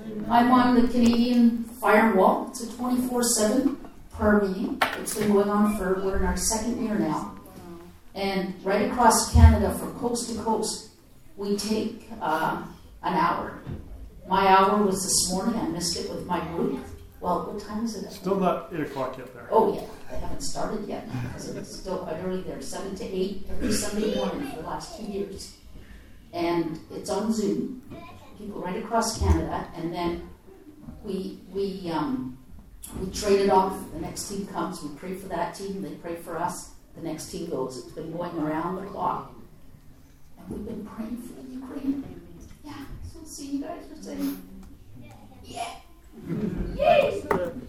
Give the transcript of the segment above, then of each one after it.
I'm on the Canadian Firewall. It's a 24/7 prayer meeting. It's been going on we're in our second year now. And right across Canada, from coast to coast, we take an hour. My hour was this morning. I missed it with my group. Well, what time is it? Still not 8 o'clock yet there. Oh, yeah. They haven't started yet because it's still quite early there. 7 to 8 every Sunday morning for the last 2 years. And it's on Zoom. People right across Canada. And then we trade it off. The next team comes. We pray for that team. They pray for us. The next team goes. It's been going around the clock. And we've been praying for the Ukraine. Yeah. So see, you guys are saying, yeah. Yay!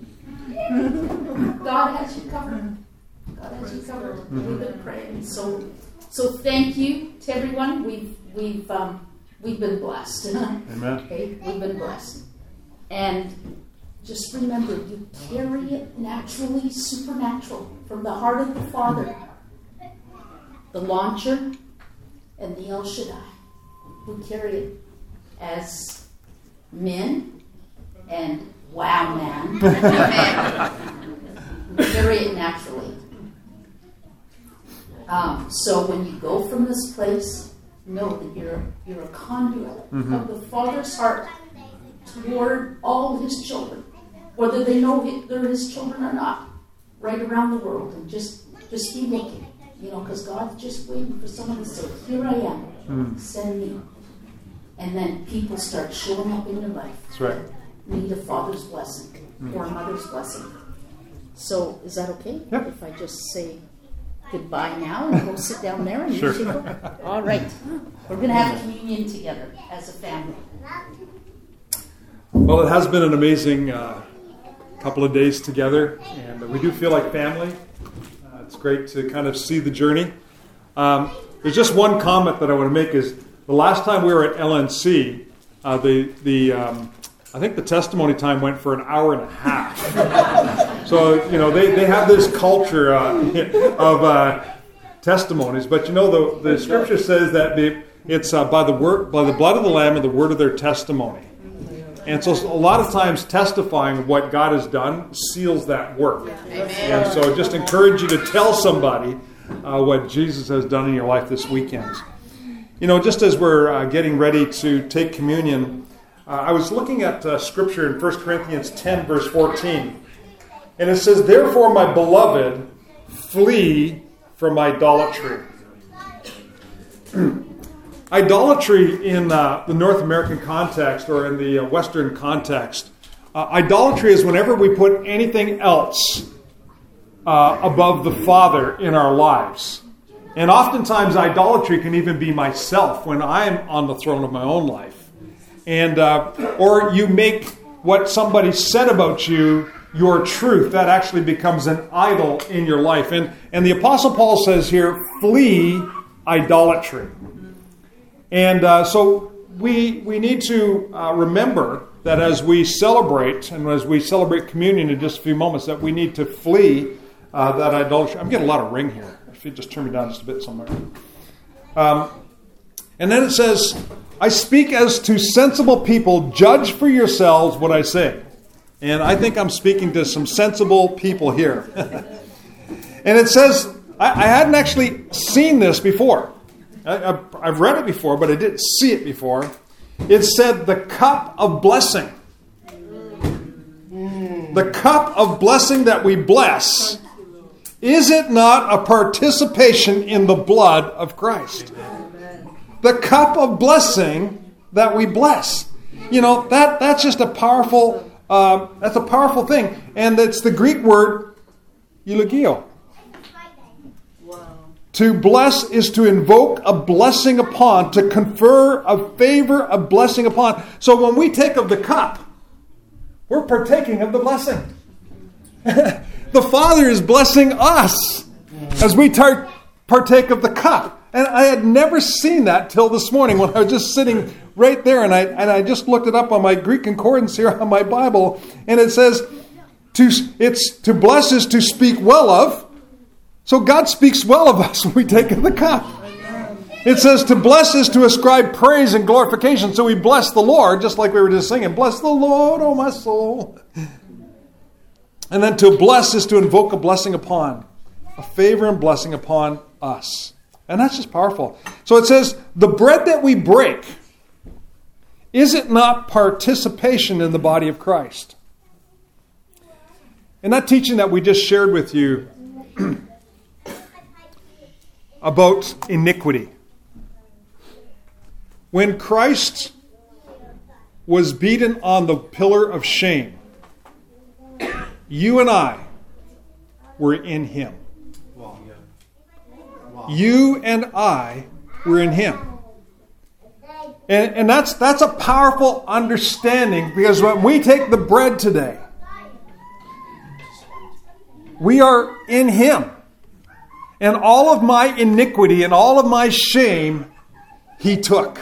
God has you covered. God has you covered. We've been praying. So thank you to everyone. We've been blessed. Amen. Okay, we've been blessed. And just remember, you carry it naturally, supernatural, from the heart of the Father, the launcher, and the El Shaddai. We carry it as men. And wow, man. Carry it naturally. So when you go from this place, know that you're a conduit of the Father's heart toward all His children, whether they know they're His children or not, right around the world. And just be looking, because God's just waiting for someone to say, "Here I am, send me." And then people start showing up in your life. That's right. Need a father's blessing or a mother's blessing. So is that okay? Yep. If I just say goodbye now and go sit down there and Sure. you go? All right. We're going to have communion together as a family. Well, it has been an amazing couple of days together, and we do feel like family. It's great to kind of see the journey. There's just one comment that I want to make is the last time we were at LNC, I think the testimony time went for an hour and a half. So, they have this culture of testimonies. But, the Scripture says that it's by the blood of the Lamb and the word of their testimony. And so a lot of times testifying of what God has done seals that work. Amen. And so just encourage you to tell somebody what Jesus has done in your life this weekend. Just as we're getting ready to take communion, I was looking at Scripture in 1 Corinthians 10, verse 14. And it says, "Therefore, my beloved, flee from idolatry." Idolatry in the North American context or in the Western context, idolatry is whenever we put anything else above the Father in our lives. And oftentimes idolatry can even be myself when I'm on the throne of my own life. And or you make what somebody said about you your truth. That actually becomes an idol in your life. And the Apostle Paul says here, flee idolatry. And so we need to remember that as we celebrate, and as we celebrate communion in just a few moments, that we need to flee that idolatry. I'm getting a lot of ring here. If you just turn me down just a bit somewhere. And then it says, "I speak as to sensible people, judge for yourselves what I say." And I think I'm speaking to some sensible people here. And it says, I hadn't actually seen this before. I've read it before, but I didn't see it before. It said, the cup of blessing. The cup of blessing that we bless, is it not a participation in the blood of Christ? The cup of blessing that we bless. That's just a powerful, that's a powerful thing. And it's the Greek word, eulogio. To bless is to invoke a blessing upon, to confer a favor, a blessing upon. So when we take of the cup, we're partaking of the blessing. The Father is blessing us as we partake of the cup. And I had never seen that till this morning when I was just sitting right there, and I just looked it up on my Greek concordance here on my Bible, and it says, to bless is to speak well of. So God speaks well of us when we take the cup. It says to bless is to ascribe praise and glorification. So we bless the Lord, just like we were just singing. Bless the Lord, oh my soul. And then to bless is to invoke a blessing upon, a favor and blessing upon us. And that's just powerful. So it says, the bread that we break, is it not participation in the body of Christ? In that teaching that we just shared with you about iniquity, when Christ was beaten on the pillar of shame, you and I were in Him. You and I were in Him. And that's a powerful understanding, because when we take the bread today, we are in Him. And all of my iniquity and all of my shame, He took.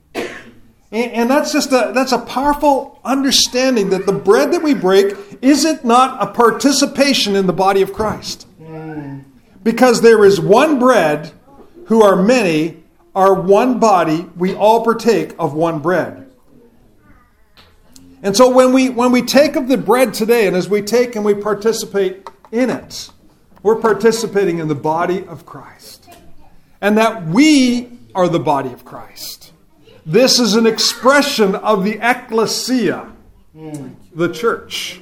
And that's a powerful understanding that the bread that we break, is it not a participation in the body of Christ? Because there is one bread, who are many, are one body, we all partake of one bread. And so when we take of the bread today, and as we take and we participate in it, we're participating in the body of Christ. And that we are the body of Christ. This is an expression of the ecclesia, the church.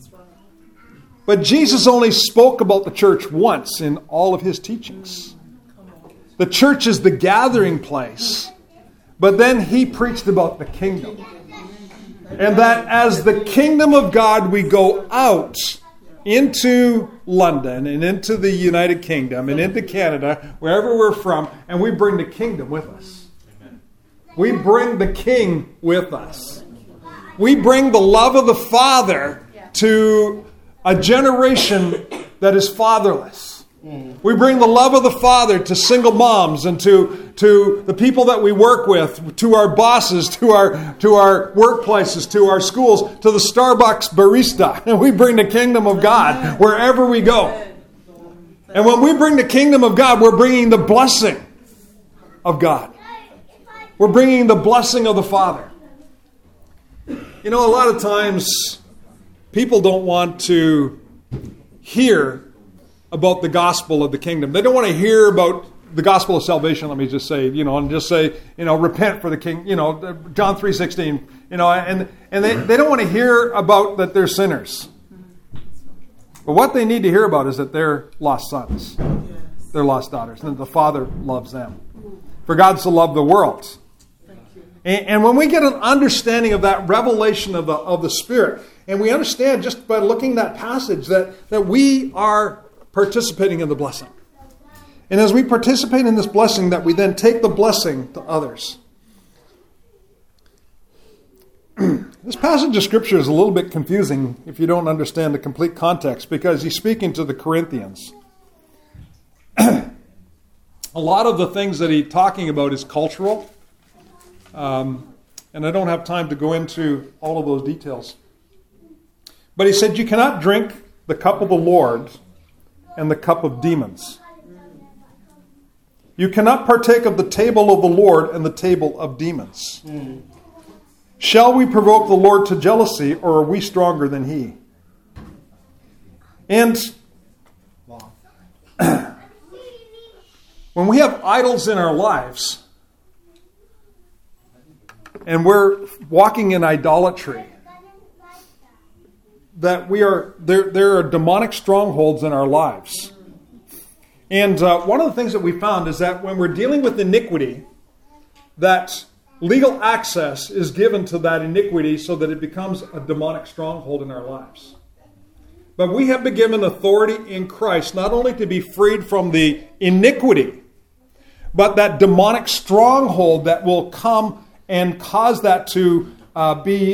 But Jesus only spoke about the church once in all of His teachings. The church is the gathering place. But then He preached about the kingdom. And that as the kingdom of God, we go out into London and into the United Kingdom and into Canada, wherever we're from, and we bring the kingdom with us. We bring the King with us. We bring the love of the Father to a generation that is fatherless. We bring the love of the Father to single moms and to the people that we work with, to our bosses, to our workplaces, to our schools, to the Starbucks barista. And we bring the kingdom of God wherever we go. And when we bring the kingdom of God, we're bringing the blessing of God. We're bringing the blessing of the Father. You know, a lot of times people don't want to hear about the gospel of the kingdom. They don't want to hear about the gospel of salvation, let me just say, and just say, repent for the king, John 3:16, and they don't want to hear about that they're sinners. But what they need to hear about is that they're lost sons. They're lost daughters, and that the Father loves them. For God so loved the world. And when we get an understanding of that revelation of the Spirit, and we understand just by looking at that passage that we are participating in the blessing. And as we participate in this blessing, that we then take the blessing to others. This passage of Scripture is a little bit confusing if you don't understand the complete context, because he's speaking to the Corinthians. A lot of the things that he's talking about is cultural. And I don't have time to go into all of those details. But he said, you cannot drink the cup of the Lord and the cup of demons. You cannot partake of the table of the Lord and the table of demons. Shall we provoke the Lord to jealousy, or are we stronger than He? And when we have idols in our lives, and we're walking in idolatry, that there are demonic strongholds in our lives. And one of the things that we found is that when we're dealing with iniquity, that legal access is given to that iniquity so that it becomes a demonic stronghold in our lives. But we have been given authority in Christ not only to be freed from the iniquity, but that demonic stronghold that will come and cause that to be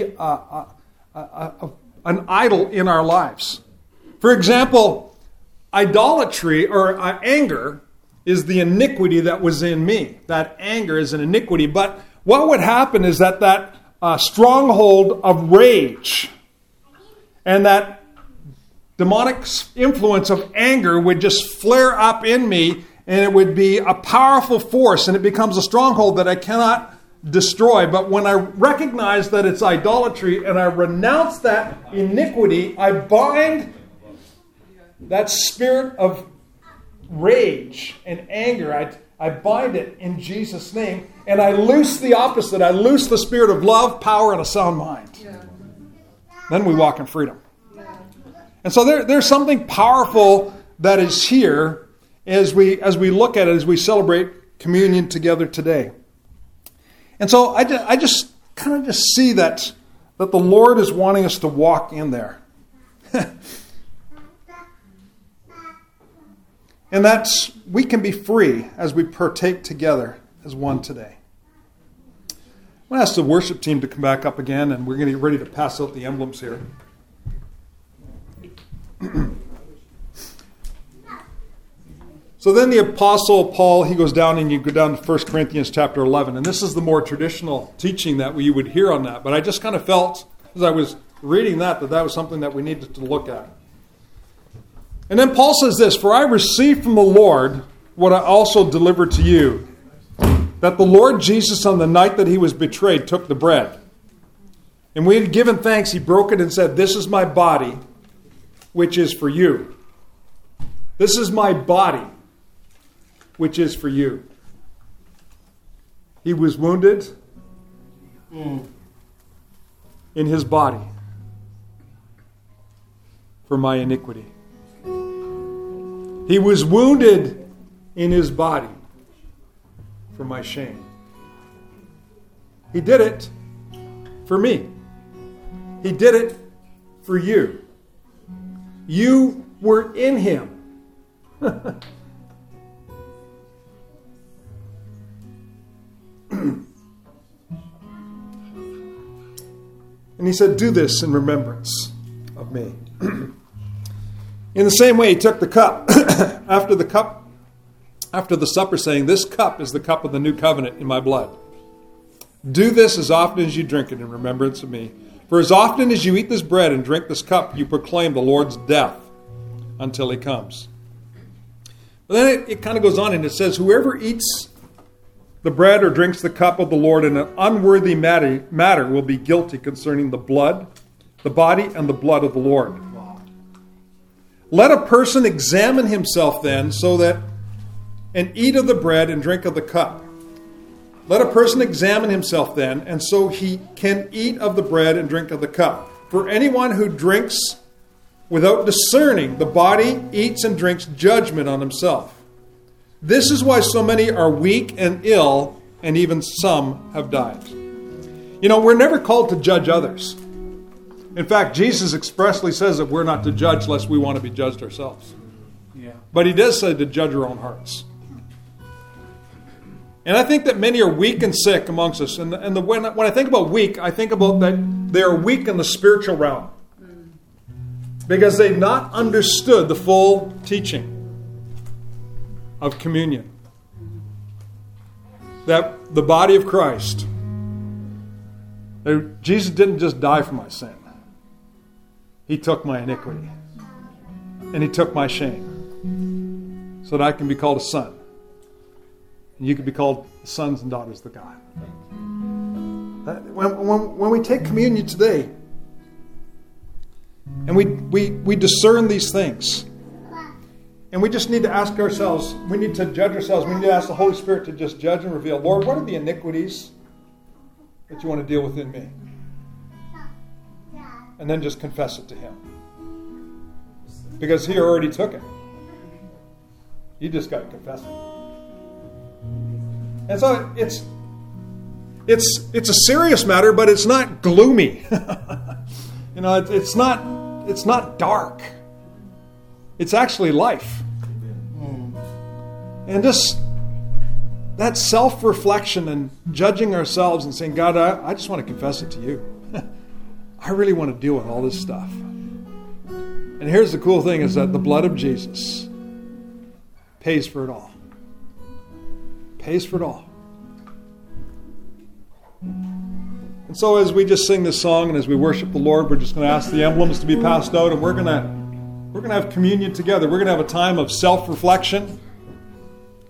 an idol in our lives. For example, idolatry or anger is the iniquity that was in me. That anger is an iniquity. But what would happen is that stronghold of rage and that demonic influence of anger would just flare up in me, and it would be a powerful force, and it becomes a stronghold that I cannot destroy. But when I recognize that it's idolatry and I renounce that iniquity, I bind that spirit of rage and anger. I bind it in Jesus' name, and I loose the opposite. I loose the spirit of love, power, and a sound mind. Yeah. Then we walk in freedom. Yeah. And so there's something powerful that is here as we look at it, as we celebrate communion together today. And so I just kind of see that the Lord is wanting us to walk in there. And that's, we can be free as we partake together as one today. I'm going to ask the worship team to come back up again, and we're going to get ready to pass out the emblems here. So then the Apostle Paul, he goes down, and you go down to 1 Corinthians chapter 11. And this is the more traditional teaching that we would hear on that. But I just kind of felt, as I was reading that was something that we needed to look at. And then Paul says this, "For I received from the Lord what I also delivered to you, that the Lord Jesus on the night that he was betrayed took the bread. And when he had given thanks, he broke it and said, 'This is my body, which is for you. This is my body, which is for you.' He was wounded in his body for my iniquity. He was wounded in his body for my shame." He did it for me. He did it for you. You were in him. And he said, "Do this in remembrance of me." In the same way, he took the cup after the supper, saying, "This cup is the cup of the new covenant in my blood. Do this as often as you drink it in remembrance of me. For as often as you eat this bread and drink this cup, you proclaim the Lord's death until he comes." But then it kind of goes on and it says, "Whoever eats the bread or drinks the cup of the Lord in an unworthy matter will be guilty concerning the body and the blood of the Lord. Let a person examine himself then, and eat of the bread and drink of the cup. Let a person examine himself then, and so he can eat of the bread and drink of the cup. For anyone who drinks without discerning the body eats and drinks judgment on himself. This is why so many are weak and ill, and even some have died." You know, we're never called to judge others. In fact, Jesus expressly says that we're not to judge lest we want to be judged ourselves. Yeah. But he does say to judge our own hearts. And I think that many are weak and sick amongst us. And when I think about weak, I think about that they are weak in the spiritual realm. Because they've not understood the full teaching of communion. That the body of Christ, Jesus didn't just die for my sin. He took my iniquity. And he took my shame. So that I can be called a son. And you can be called sons and daughters of God. When we take communion today, and we discern these things, and we just need to ask ourselves, we need to judge ourselves, we need to ask the Holy Spirit to just judge and reveal, Lord, what are the iniquities that you want to deal with in me? And then just confess it to him. Because he already took it. You just got to confess it. And so it's a serious matter, but it's not gloomy. You know, it's not dark. It's actually life. And just that self-reflection and judging ourselves and saying, God, I just want to confess it to you. I really want to deal with all this stuff. And here's the cool thing is that the blood of Jesus pays for it all. Pays for it all. And so as we just sing this song and as we worship the Lord, we're just going to ask the emblems to be passed out, and we're going to have communion together. We're going to have a time of self-reflection.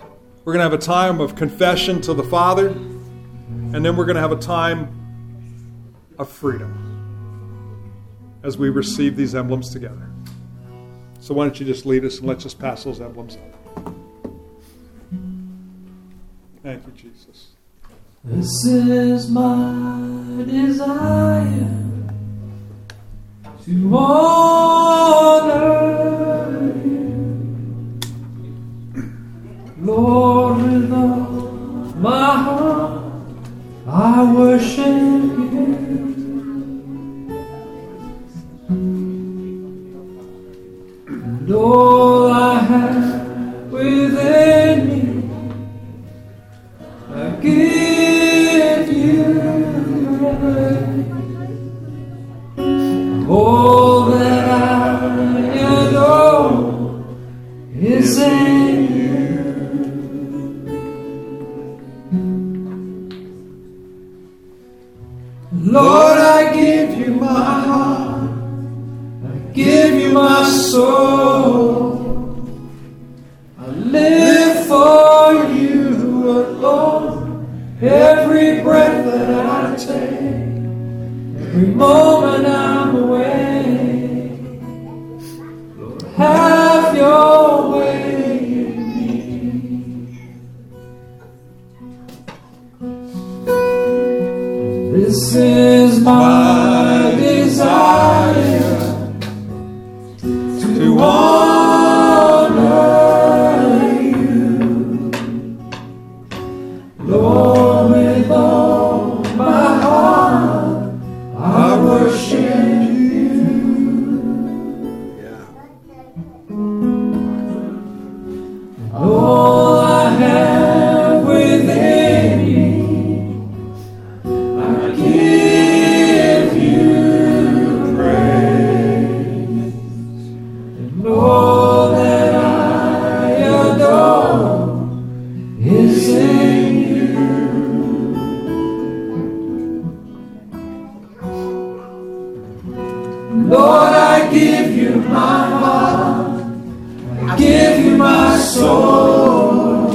We're going to have a time of confession to the Father, and then we're going to have a time of freedom as we receive these emblems together. So why don't you just lead us and let's just pass those emblems out. Thank you, Jesus. This is my desire, to honor you, Lord, with all my heart I worship you. And all I have within me I give you praise. All that I adore is in you. Lord, I give you my heart, I give you my soul. I live for you alone. Every breath that I take, every moment I'm awake, Lord, have your way in me. This is my desire, to honor you, Lord, with all my heart I worship you. All I have within me I give you praise. And all that I adore is in you. Lord, I give you my heart, I give you my soul.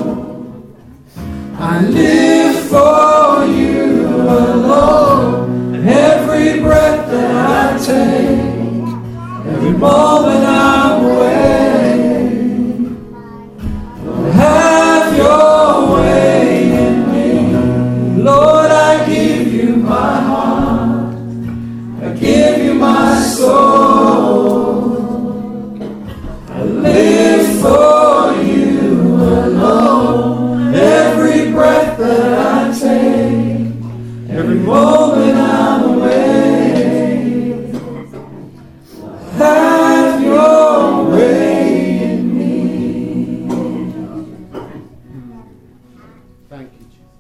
I live for you alone. Every breath that I take, every moment I'm awake, Lord, have your way in me. Lord, I give you my heart, I give you my soul. I live for you alone. Every breath that I take, every moment I'm awake, have your way in me. Thank you, Jesus.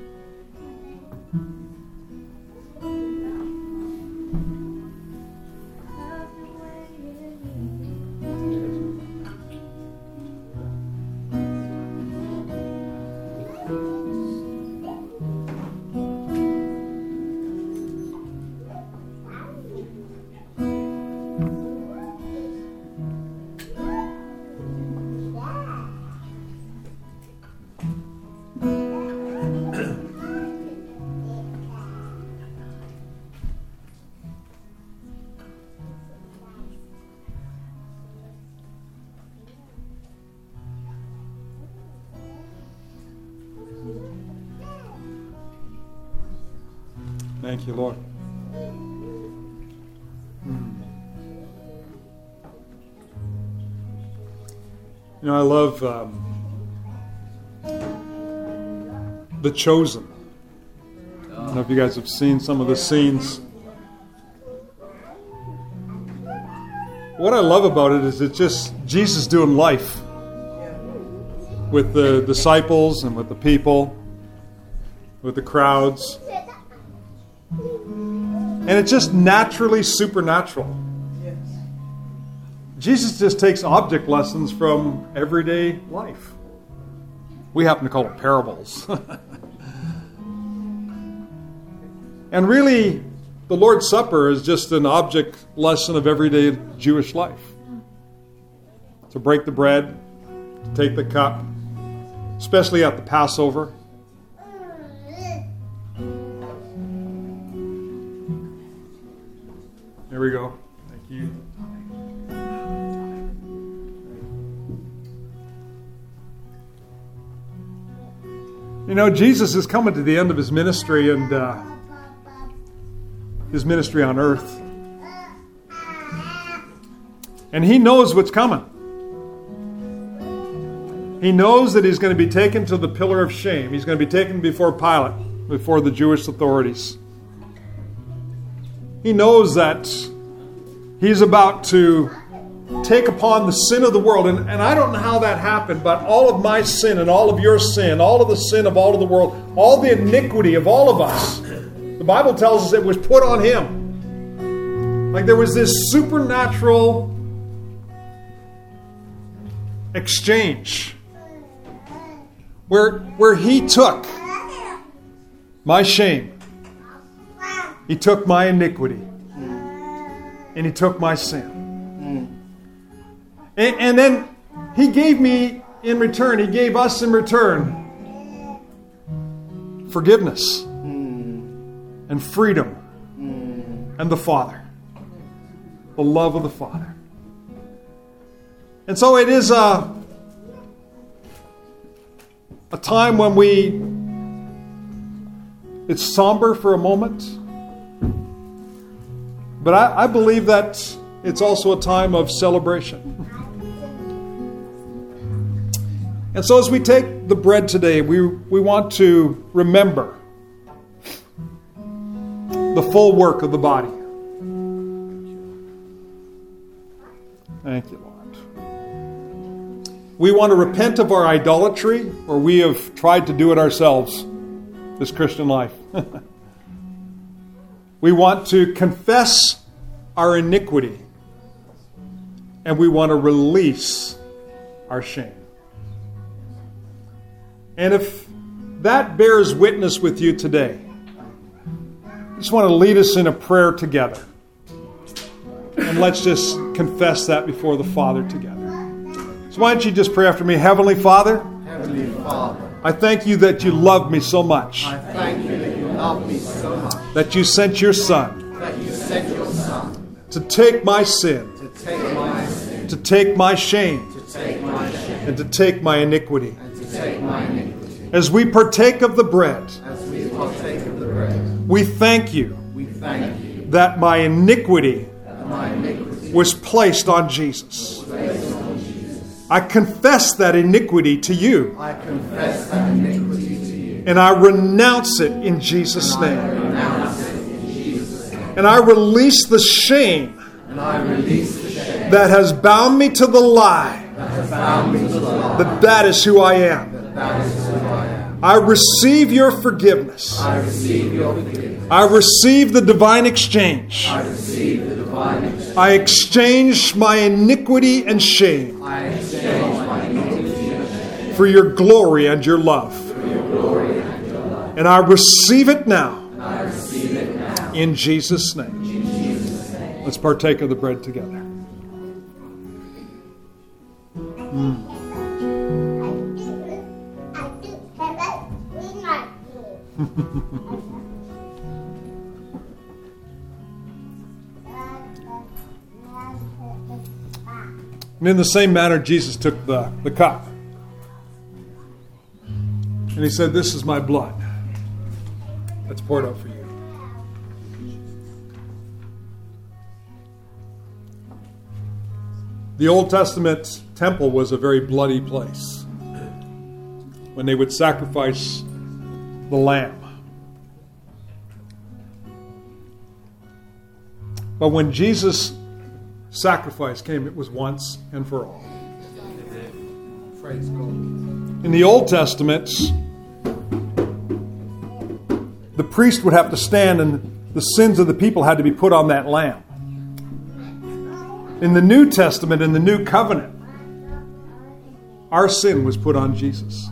Thank you, Lord. You know, I love The Chosen. I don't know if you guys have seen some of the scenes. What I love about it is it's just Jesus doing life with the disciples and with the people, with the crowds. And it's just naturally supernatural. Jesus just takes object lessons from everyday life. We happen to call it parables. And really, the Lord's Supper is just an object lesson of everyday Jewish life. To break the bread, to take the cup, especially at the Passover. There we go. Thank you. You know, Jesus is coming to the end of his ministry and his ministry on earth. And he knows what's coming. He knows that he's going to be taken to the pillar of shame. He's going to be taken before Pilate, before the Jewish authorities. He knows that he's about to take upon the sin of the world. And I don't know how that happened, but all of my sin and all of your sin, all of the sin of all of the world, all the iniquity of all of us, the Bible tells us it was put on him. Like there was this supernatural exchange where he took my shame, he took my iniquity, and he took my sin. And then he gave me in return, he gave us in return forgiveness and freedom and the Father, the love of the Father. And so it is a time when it's somber for a moment. But I believe that it's also a time of celebration. And so as we take the bread today, we want to remember the full work of the body. Thank you, Lord. We want to repent of our idolatry, or we have tried to do it ourselves this Christian life. We want to confess our iniquity, and we want to release our shame. And if that bears witness with you today, I just want to lead us in a prayer together. And let's just confess that before the Father together. So why don't you just pray after me? Heavenly Father, I thank you that you love me so much. I thank you that you love me so much. That you sent your Son. That you sent your Son. To take my sin. To take my sin. To take my shame. To take my shame. And to take my iniquity. And to take my iniquity. As we partake of the bread. As we partake of the bread. We thank you. We thank you. That my iniquity. That my iniquity was placed on Jesus. I confess that iniquity to you. I confess that iniquity to you. And I renounce it in Jesus' name. And I release the shame that has bound me to the lie that is who I am. I receive your forgiveness. I receive the divine exchange. I exchange my iniquity and shame for your glory and your love. And I receive it now in Jesus' name. Let's partake of the bread together. And in the same manner, Jesus took the cup. And he said, "This is my blood that's poured out for you." The Old Testament temple was a very bloody place when they would sacrifice the lamb. But when Jesus' sacrifice came, it was once and for all. Praise God. In the Old Testament, the priest would have to stand and the sins of the people had to be put on that lamb. In the New Testament, in the New Covenant, our sin was put on Jesus.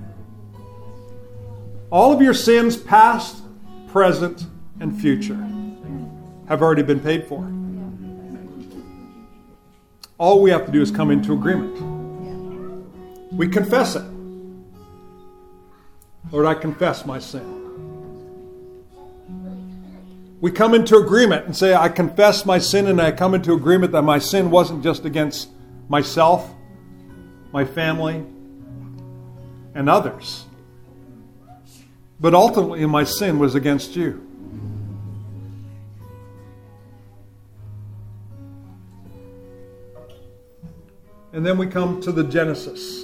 All of your sins, past, present, and future, have already been paid for. All we have to do is come into agreement. We confess it. Lord, I confess my sin. We come into agreement and say, I confess my sin, and I come into agreement that my sin wasn't just against myself, my family, and others, but ultimately my sin was against you. And then we come to the Genesis.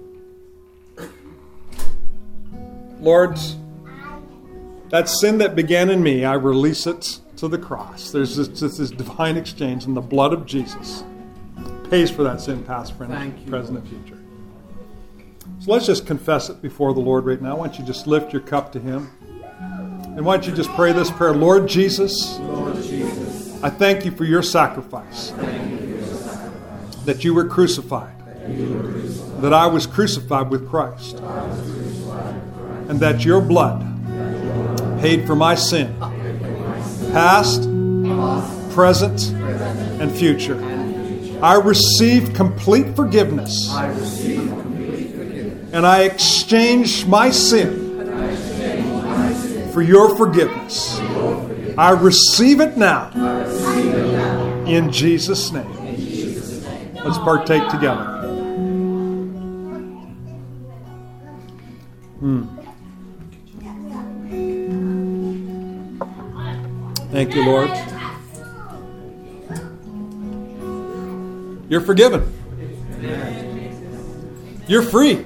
Lord, that sin that began in me, I release it to the cross. There's this divine exchange, and the blood of Jesus pays for that sin, past, present, and future. So let's just confess it before the Lord right now. Why don't you just lift your cup to Him? And why don't you just pray this prayer? Lord Jesus, I thank you for your sacrifice. That you were crucified. That I was crucified with Christ. And that your blood paid for my sin, past, present, and future. I receive complete forgiveness, and I exchange my sin for your forgiveness. I receive it now, in Jesus' name. Let's partake together. Thank you, Lord. You're forgiven. You're free.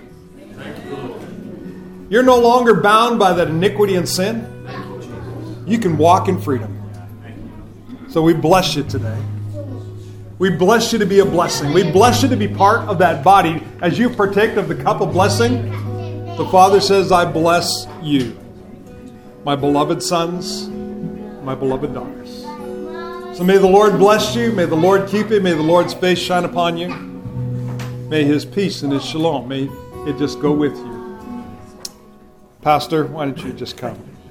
You're no longer bound by that iniquity and sin. You can walk in freedom. So we bless you today. We bless you to be a blessing. We bless you to be part of that body. As you partake of the cup of blessing, the Father says, I bless you, my beloved sons, my beloved daughters. So may the Lord bless you. May the Lord keep you. May the Lord's face shine upon you. May His peace and His shalom, may it just go with you. Pastor, why don't you just come?